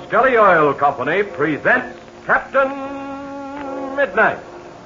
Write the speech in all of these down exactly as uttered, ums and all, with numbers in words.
Skelly Oil Company presents Captain Midnight.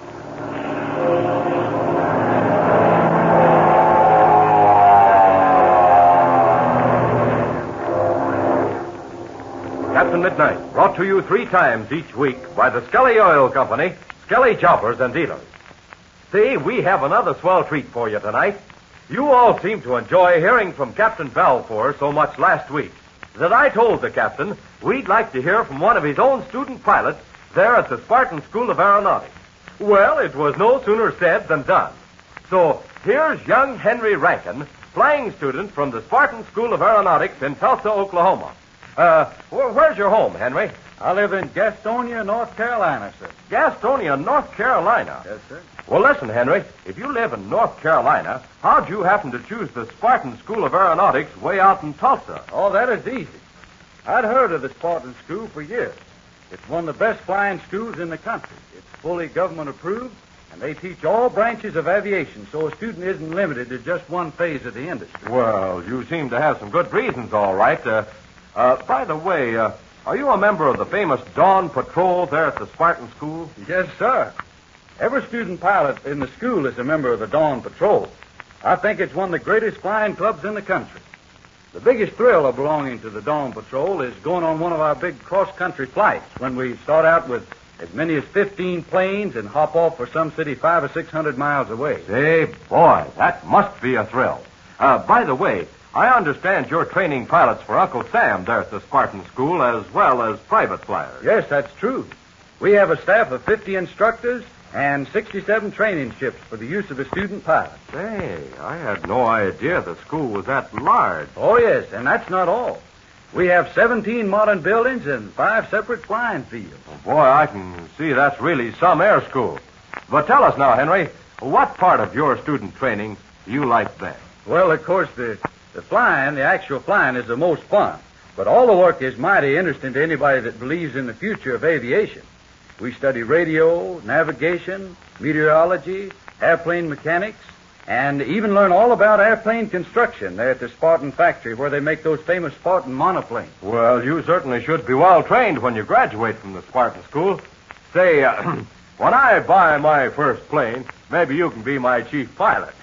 Captain Midnight, brought to you three times each week by the Skelly Oil Company, Skelly Choppers and Dealers. See, we have another swell treat for you tonight. You all seem to enjoy hearing from Captain Balfour so much last week that I told the captain we'd like to hear from one of his own student pilots there at the Spartan School of Aeronautics. Well, it was no sooner said than done. So here's young Henry Rankin, flying student from the Spartan School of Aeronautics in Tulsa, Oklahoma. Uh, wh- where's your home, Henry? I live in Gastonia, North Carolina, sir. Gastonia, North Carolina. Yes, sir. Well, listen, Henry, if you live in North Carolina, how'd you happen to choose the Spartan School of Aeronautics way out in Tulsa? Oh, that is easy. I'd heard of the Spartan School for years. It's one of the best flying schools in the country. It's fully government approved, and they teach all branches of aviation, so a student isn't limited to just one phase of the industry. Well, you seem to have some good reasons, all right. Uh, uh, by the way, uh, are you a member of the famous Dawn Patrol there at the Spartan School? Yes, sir. Every student pilot in the school is a member of the Dawn Patrol. I think it's one of the greatest flying clubs in the country. The biggest thrill of belonging to the Dawn Patrol is going on one of our big cross-country flights when we start out with as many as fifteen planes and hop off for some city five or six hundred miles away. Say, boy, that must be a thrill. Uh, by the way, I understand you're training pilots for Uncle Sam there at the Spartan School as well as private flyers. Yes, that's true. We have a staff of fifty instructors and sixty-seven training ships for the use of a student pilot. Say, I had no idea the school was that large. Oh, yes, and that's not all. We have seventeen modern buildings and five separate flying fields. Well, boy, I can see that's really some air school. But tell us now, Henry, what part of your student training do you like best? Well, of course, the, the flying, the actual flying, is the most fun. But all the work is mighty interesting to anybody that believes in the future of aviation. We study radio, navigation, meteorology, airplane mechanics, and even learn all about airplane construction there at the Spartan factory where they make those famous Spartan monoplanes. Well, you certainly should be well trained when you graduate from the Spartan School. Say, uh, when I buy my first plane, maybe you can be my chief pilot.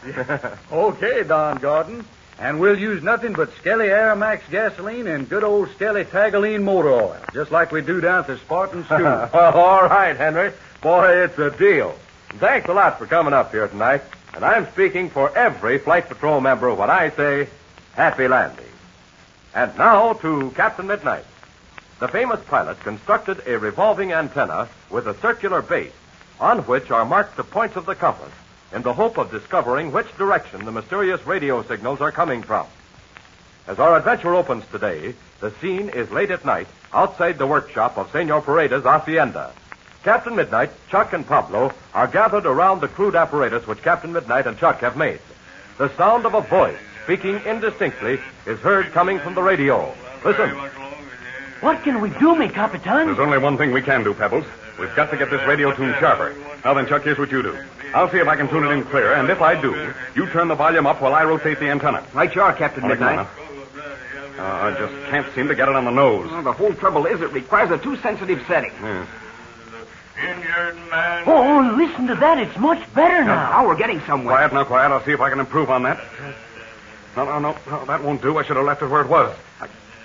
Okay, Don Gordon. And we'll use nothing but Skelly Aeromax gasoline and good old Skelly Tagaline motor oil, just like we do down at the Spartan School. All right, Henry. Boy, it's a deal. Thanks a lot for coming up here tonight. And I'm speaking for every Flight Patrol member when I say happy landing. And now to Captain Midnight. The famous pilot constructed a revolving antenna with a circular base on which are marked the points of the compass, in the hope of discovering which direction the mysterious radio signals are coming from. As our adventure opens today, the scene is late at night outside the workshop of Senor Paredes' hacienda. Captain Midnight, Chuck, and Pablo are gathered around the crude apparatus which Captain Midnight and Chuck have made. The sound of a voice speaking indistinctly is heard coming from the radio. Listen. What can we do, me Capitan? There's only one thing we can do, Pebbles. We've got to get this radio tuned sharper. Now then, Chuck, here's what you do. I'll see if I can tune it in clear, and if I do, you turn the volume up while I rotate the antenna. Right you are, Captain All right, Midnight. uh, I just can't seem to get it on the nose. Well, the whole trouble is it requires a too sensitive setting. Yes. Oh, oh, listen to that. It's much better now. Now we're getting somewhere. Quiet now, quiet. I'll see if I can improve on that. No, no, no, no, that won't do. I should have left it where it was. I...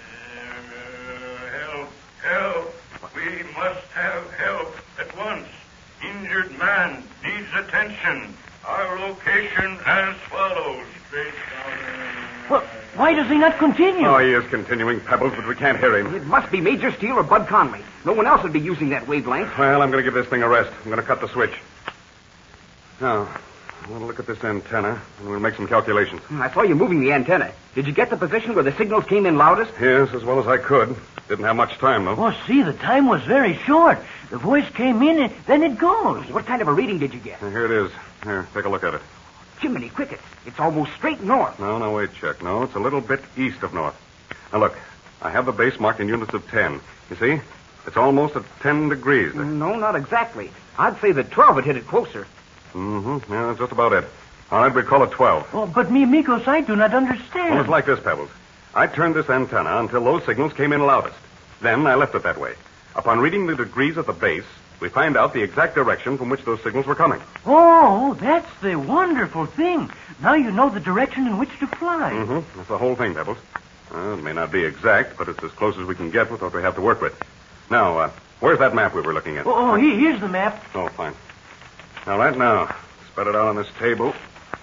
Help, help. We must have help at once. Injured man needs attention. Our location as follows. Straight down. Well, why does he not continue? Oh, he is continuing, Pebbles, but we can't hear him. It must be Major Steele or Bud Conley. No one else would be using that wavelength. Well, I'm going to give this thing a rest. I'm going to cut the switch. Now, we'll look at this antenna, and we'll make some calculations. I saw you moving the antenna. Did you get the position where the signals came in loudest? Yes, as well as I could. Didn't have much time, though. Oh, see, the time was very short. The voice came in, and then it goes. What kind of a reading did you get? Here it is. Here, take a look at it. Jiminy crickets. It's almost straight north. No, no, wait, Chuck. No, it's a little bit east of north. Now, look. I have the base marked in units of ten. You see? It's almost at ten degrees. No, not exactly. I'd say that twelve would hit it closer. Mm-hmm. Yeah, that's just about it. All right, we call it twelve. Oh, but me amigos, I do not understand. Well, it's like this, Pebbles. I turned this antenna until those signals came in loudest. Then I left it that way. Upon reading the degrees at the base, we find out the exact direction from which those signals were coming. Oh, that's the wonderful thing. Now you know the direction in which to fly. Mm-hmm. That's the whole thing, Pebbles. Uh, it may not be exact, but it's as close as we can get with what we have to work with. Now, uh, where's that map we were looking at? Oh, oh, here- here's the map. Oh, fine. Now, right now, spread it out on this table.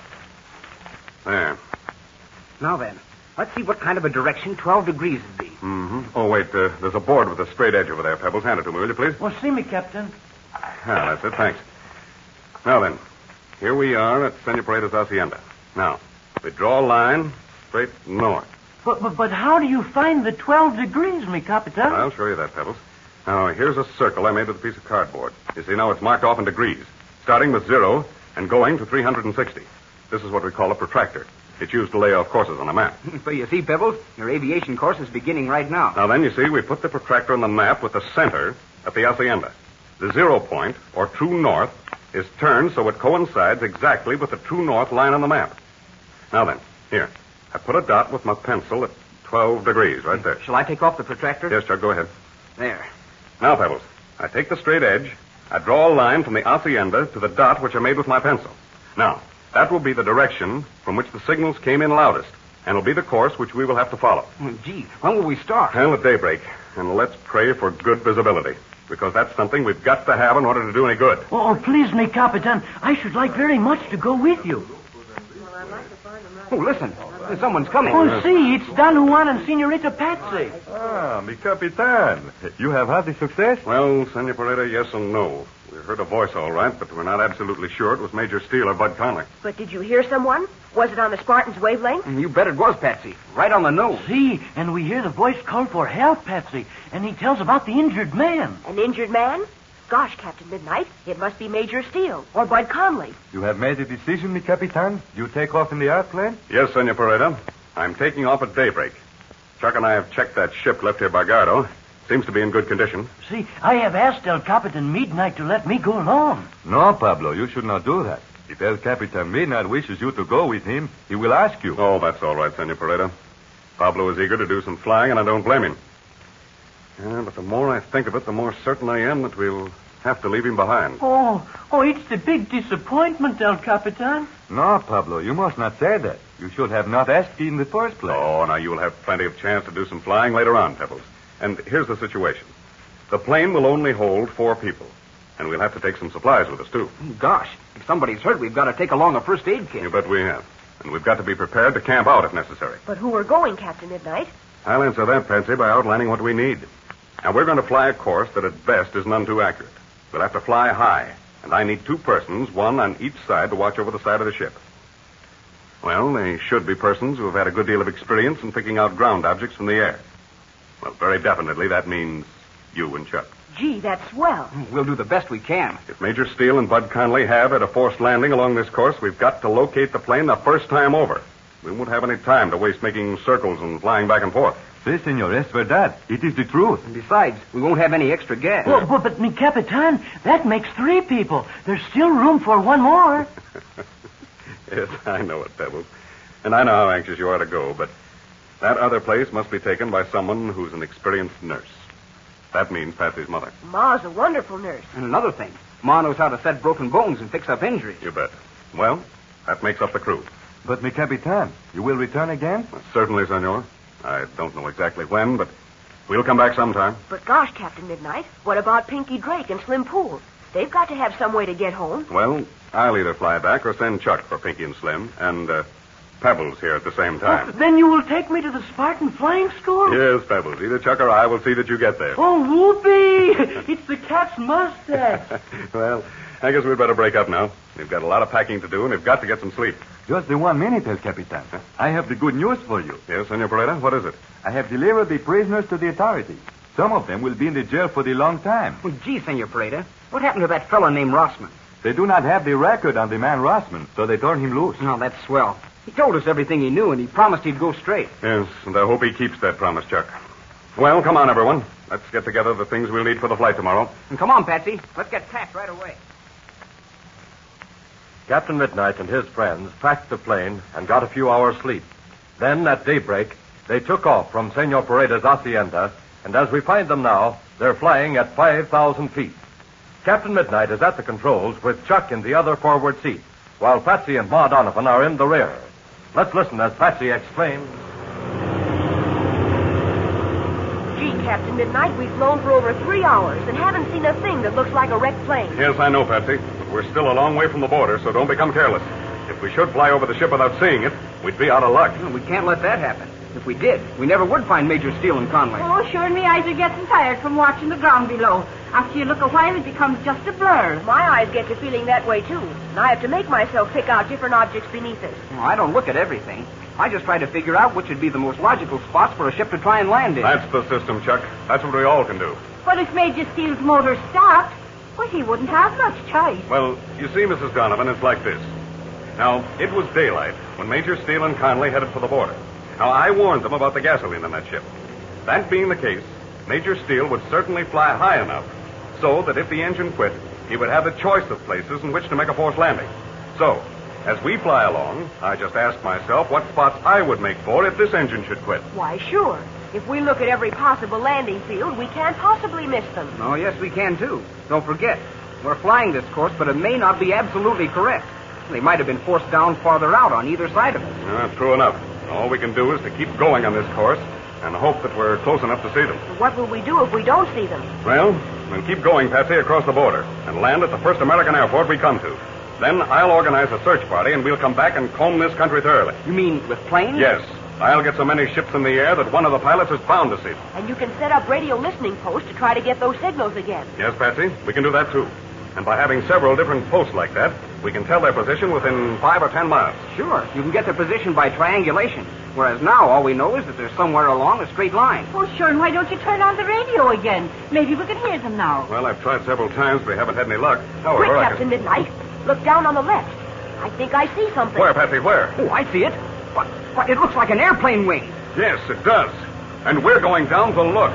There. Now then, let's see what kind of a direction twelve degrees would be. Mm-hmm. Oh, wait, uh, there's a board with a straight edge over there, Pebbles. Hand it to me, will you, please? Well, see me, Captain. Ah, that's it, thanks. Now then, here we are at Senor Paredes Hacienda. Now, we draw a line straight north. But, but but how do you find the twelve degrees, mi Capitan? I'll show you that, Pebbles. Now, here's a circle I made with a piece of cardboard. You see, now it's marked off in degrees, starting with zero and going to three hundred sixty. This is what we call a protractor. It's used to lay off courses on a map. So you see, Pebbles, your aviation course is beginning right now. Now then, you see, we put the protractor on the map with the center at the hacienda. The zero point, or true north, is turned so it coincides exactly with the true north line on the map. Now then, here. I put a dot with my pencil at twelve degrees right there. Shall I take off the protractor? Yes, Chuck, go ahead. There. Now, Pebbles, I take the straight edge, I draw a line from the hacienda to the dot which I made with my pencil. Now, that will be the direction from which the signals came in loudest, and will be the course which we will have to follow. Oh, gee, when will we start? Well, at daybreak, and let's pray for good visibility, because that's something we've got to have in order to do any good. Oh, please, mi Capitan, I should like very much to go with you. Oh, listen. Someone's coming. Oh, see, it's Don Juan and Senorita Patsy. Ah, mi Capitan. You have had the success? Well, Senor Pereira, yes and no. We heard a voice all right, but we're not absolutely sure it was Major Steele or Bud Conley. But did you hear someone? Was it on the Spartan's wavelength? You bet it was, Patsy. Right on the nose. See, and we hear the voice call for help, Patsy, and he tells about the injured man. An injured man? Gosh, Captain Midnight, it must be Major Steele or Bud Conley. You have made a decision, mi Capitan? You take off in the airplane? Yes, Senor Pereira. I'm taking off at daybreak. Chuck and I have checked that ship left here by Gardo. Seems to be in good condition. See, I have asked El Capitan Midnight to let me go along. No, Pablo, you should not do that. If El Capitan Midnight wishes you to go with him, he will ask you. Oh, that's all right, Senor Pereira. Pablo is eager to do some flying, and I don't blame him. Yeah, but the more I think of it, the more certain I am that we'll have to leave him behind. Oh, oh, it's the big disappointment, El Capitan. No, Pablo, you must not say that. You should have not asked in the first place. Oh, now you'll have plenty of chance to do some flying later on, Pebbles. And here's the situation. The plane will only hold four people. And we'll have to take some supplies with us, too. Gosh, if somebody's hurt, we've got to take along a first aid kit. You bet we have. And we've got to be prepared to camp out if necessary. But who are going, Captain Midnight? I'll answer that, Patsy, by outlining what we need. Now, we're going to fly a course that at best is none too accurate. We'll have to fly high, and I need two persons, one on each side, to watch over the side of the ship. Well, they should be persons who have had a good deal of experience in picking out ground objects from the air. Well, very definitely that means you and Chuck. Gee, that's swell. We'll do the best we can. If Major Steele and Bud Conley have had a forced landing along this course, we've got to locate the plane the first time over. We won't have any time to waste making circles and flying back and forth. Si, senor, es verdad. It is the truth. And besides, we won't have any extra gas. Well, but, but, mi Capitan, that makes three people. There's still room for one more. Yes, I know it, Pebbles. And I know how anxious you are to go, but that other place must be taken by someone who's an experienced nurse. That means Patsy's mother. Ma's a wonderful nurse. And another thing, Ma knows how to set broken bones and fix up injuries. You bet. Well, that makes up the crew. But, mi Capitan, you will return again? Certainly, senor. I don't know exactly when, but we'll come back sometime. But gosh, Captain Midnight, what about Pinky Drake and Slim Pool? They've got to have some way to get home. Well, I'll either fly back or send Chuck for Pinky and Slim, and uh, Pebbles here at the same time. Oh, then you will take me to the Spartan Flying School? Yes, Pebbles. Either Chuck or I will see that you get there. Oh, whoopee! It's the cat's mustache. Well, I guess we'd better break up now. We've got a lot of packing to do, and we've got to get some sleep. Just the one minute, El Capitan. I have the good news for you. Yes, Senor Pereira? What is it? I have delivered the prisoners to the authorities. Some of them will be in the jail for the long time. Well, gee, Senor Pereira, what happened to that fellow named Rossman? They do not have the record on the man Rossman, so they turned him loose. No, that's swell. He told us everything he knew, and he promised he'd go straight. Yes, and I hope he keeps that promise, Chuck. Well, come on, everyone. Let's get together the things we'll need for the flight tomorrow. And come on, Patsy. Let's get packed right away. Captain Midnight and his friends packed the plane and got a few hours' sleep. Then, at daybreak, they took off from Senor Paredes' hacienda And as we find them now, they're flying at five thousand feet. Captain Midnight is at the controls with Chuck in the other forward seat, while Patsy and Ma Donovan are in the rear. Let's listen as Patsy exclaims. Gee, Captain Midnight, we've flown for over three hours and haven't seen a thing that looks like a wrecked plane. Yes, I know, Patsy, but we're still a long way from the border, so don't become careless. If we should fly over the ship without seeing it, we'd be out of luck. No, we can't let that happen. If we did, we never would find Major Steele and Conley. Oh, sure, me eyes are getting tired from watching the ground below. After you look a while, it becomes just a blur. My eyes get to feeling that way, too. And I have to make myself pick out different objects beneath us. Well, I don't look at everything. I just try to figure out which would be the most logical spots for a ship to try and land in. That's the system, Chuck. That's what we all can do. But if Major Steele's motor stopped, well, he wouldn't have much choice. Well, you see, Missus Donovan, it's like this. Now, it was daylight when Major Steele and Conley headed for the border. Now, I warned them about the gasoline in that ship. That being the case, Major Steele would certainly fly high enough so that if the engine quit, he would have a choice of places in which to make a forced landing. So, as we fly along, I just asked myself what spots I would make for if this engine should quit. Why, sure. If we look at every possible landing field, we can't possibly miss them. Oh, yes, we can, too. Don't forget, we're flying this course, but it may not be absolutely correct. They might have been forced down farther out on either side of us. Yeah, true enough. All we can do is to keep going on this course and hope that we're close enough to see them. What will we do if we don't see them? Well, we'll keep going, Patsy, across the border and land at the first American airport we come to. Then I'll organize a search party and we'll come back and comb this country thoroughly. You mean with planes? Yes. I'll get so many ships in the air that one of the pilots is bound to see them. And you can set up radio listening posts to try to get those signals again. Yes, Patsy, we can do that too. And by having several different posts like that, we can tell their position within five or ten miles. Sure. You can get their position by triangulation. Whereas now all we know is that they're somewhere along a straight line. Oh, sure, and why don't you turn on the radio again? Maybe we can hear them now. Well, I've tried several times, but we haven't had any luck. Quick, However, I Captain can... Midnight. Look down on the left. I think I see something. Where, Patsy, where? Oh, I see it. But, but it looks like an airplane wing. Yes, it does. And we're going down to look.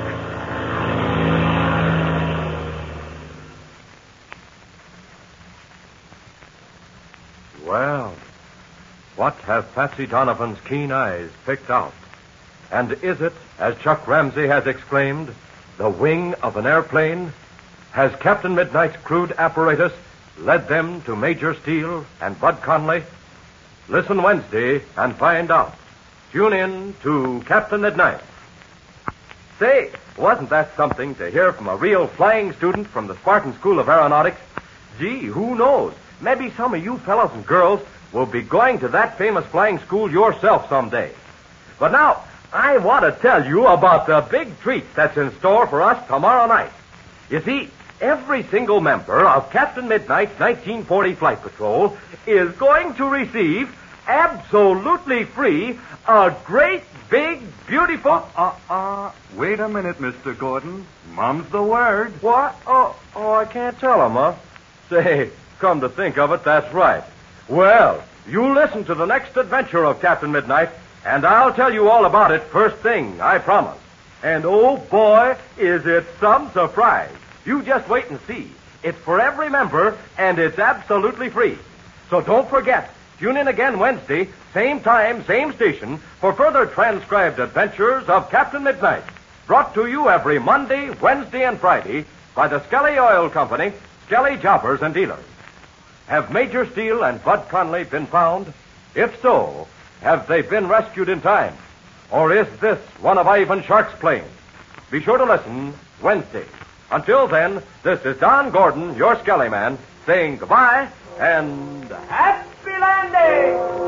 Well, what have Patsy Donovan's keen eyes picked out? And is it, as Chuck Ramsey has exclaimed, the wing of an airplane? Has Captain Midnight's crude apparatus led them to Major Steele and Bud Conley? Listen Wednesday and find out. Tune in to Captain Midnight. Say, wasn't that something to hear from a real flying student from the Spartan School of Aeronautics? Gee, who knows? Maybe some of you fellows and girls will be going to that famous flying school yourself someday. But now, I want to tell you about the big treat that's in store for us tomorrow night. You see, every single member of Captain Midnight's nineteen forty Flight Patrol is going to receive, absolutely free, a great, big, beautiful... Uh, uh, uh, wait a minute, Mister Gordon. Mum's the word. What? Oh, oh, I can't tell him, huh? Say, come to think of it, that's right. Well, you listen to the next adventure of Captain Midnight, and I'll tell you all about it first thing, I promise. And oh boy, is it some surprise. You just wait and see. It's for every member, and it's absolutely free. So don't forget, tune in again Wednesday, same time, same station, for further transcribed adventures of Captain Midnight. Brought to you every Monday, Wednesday, and Friday by the Skelly Oil Company, Skelly Jobbers and Dealers. Have Major Steele and Bud Conley been found? If so, have they been rescued in time? Or is this one of Ivan Shark's planes? Be sure to listen Wednesday. Until then, this is Don Gordon, your Skelly Man, saying goodbye and happy landing!